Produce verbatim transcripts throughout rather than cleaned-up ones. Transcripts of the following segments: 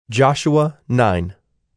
Joshua nine.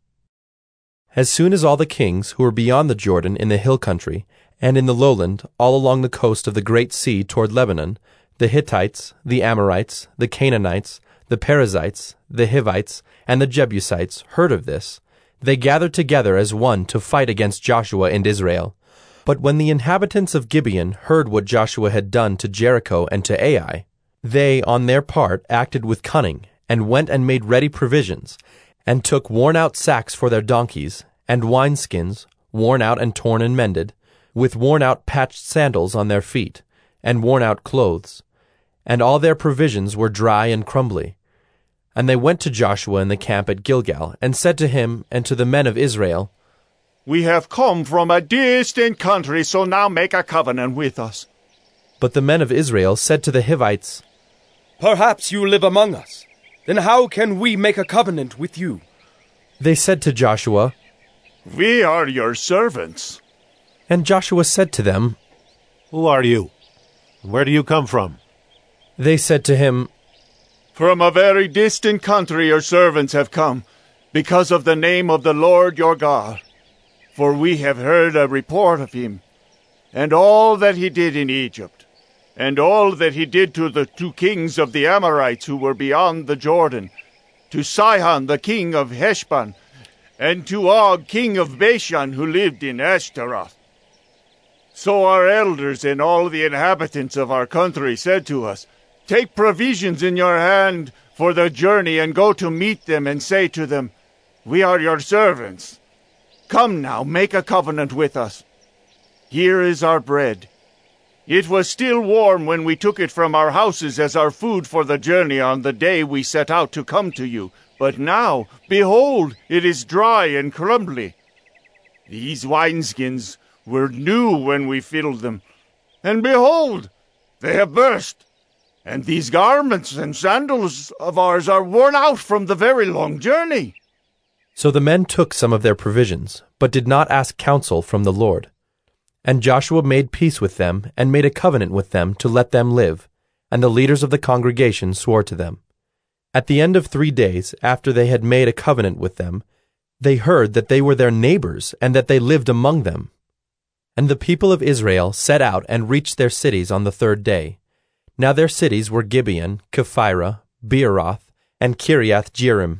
As soon as all the kings who were beyond the Jordan in the hill country, and in the lowland, all along the coast of the great sea toward Lebanon, the Hittites, the Amorites, the Canaanites, the Perizzites, the Hivites, and the Jebusites heard of this, they gathered together as one to fight against Joshua and Israel. But when the inhabitants of Gibeon heard what Joshua had done to Jericho and to Ai, they, on their part, acted with cunning, and went and made ready provisions, and took worn-out sacks for their donkeys, and wineskins, worn out and torn and mended, with worn-out patched sandals on their feet, and worn-out clothes. And all their provisions were dry and crumbly. And they went to Joshua in the camp at Gilgal, and said to him and to the men of Israel, "We have come from a distant country, so now make a covenant with us." But the men of Israel said to the Hivites, "Perhaps you live among us. Then how can we make a covenant with you?" They said to Joshua, "We are your servants." And Joshua said to them, "Who are you? Where do you come from?" They said to him, "From a very distant country your servants have come, because of the name of the Lord your God. For we have heard a report of him, and all that he did in Egypt, and all that he did to the two kings of the Amorites who were beyond the Jordan, to Sihon the king of Heshbon, and to Og king of Bashan who lived in Ashtaroth. So our elders and all the inhabitants of our country said to us, 'Take provisions in your hand for the journey, and go to meet them, and say to them, We are your servants. Come now, make a covenant with us. Here is our bread. It was still warm when we took it from our houses as our food for the journey on the day we set out to come to you. But now, behold, it is dry and crumbly. These wineskins were new when we filled them, and behold, they have burst. And these garments and sandals of ours are worn out from the very long journey.' So the men took some of their provisions, but did not ask counsel from the Lord. And Joshua made peace with them, and made a covenant with them to let them live, and the leaders of the congregation swore to them. At the end of three days, after they had made a covenant with them, they heard that they were their neighbors, and that they lived among them. And the people of Israel set out and reached their cities on the third day. Now their cities were Gibeon, Kephirah, Beeroth, and Kiriath-Jearim.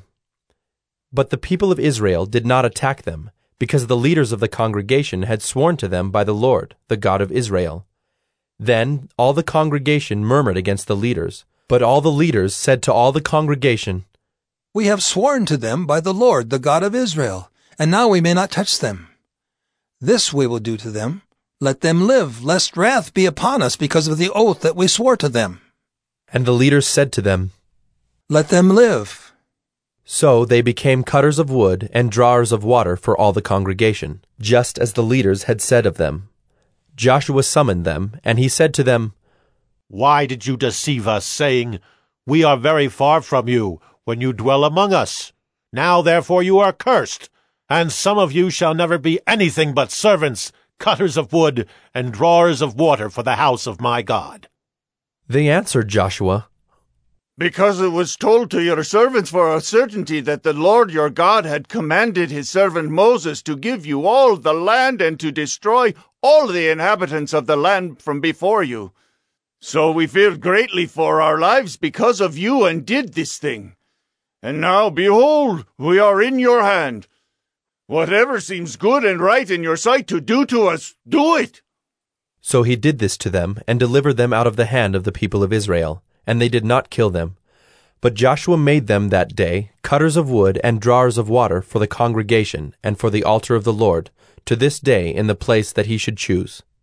But the people of Israel did not attack them, because the leaders of the congregation had sworn to them by the Lord, the God of Israel. Then all the congregation murmured against the leaders, but all the leaders said to all the congregation, "We have sworn to them by the Lord, the God of Israel, and now we may not touch them. This we will do to them. Let them live, lest wrath be upon us because of the oath that we swore to them." And the leaders said to them, "Let them live." So they became cutters of wood and drawers of water for all the congregation, just as the leaders had said of them. Joshua summoned them, and he said to them, "Why did you deceive us, saying, 'We are very far from you,' when you dwell among us? Now therefore you are cursed, and some of you shall never be anything but servants, cutters of wood, and drawers of water for the house of my God." They answered Joshua, "Because it was told to your servants for a certainty that the Lord your God had commanded his servant Moses to give you all the land and to destroy all the inhabitants of the land from before you. So we feared greatly for our lives because of you and did this thing. And now, behold, we are in your hand. Whatever seems good and right in your sight to do to us, do it." So he did this to them, and delivered them out of the hand of the people of Israel, and they did not kill them. But Joshua made them that day cutters of wood and drawers of water for the congregation and for the altar of the Lord, to this day in the place that he should choose.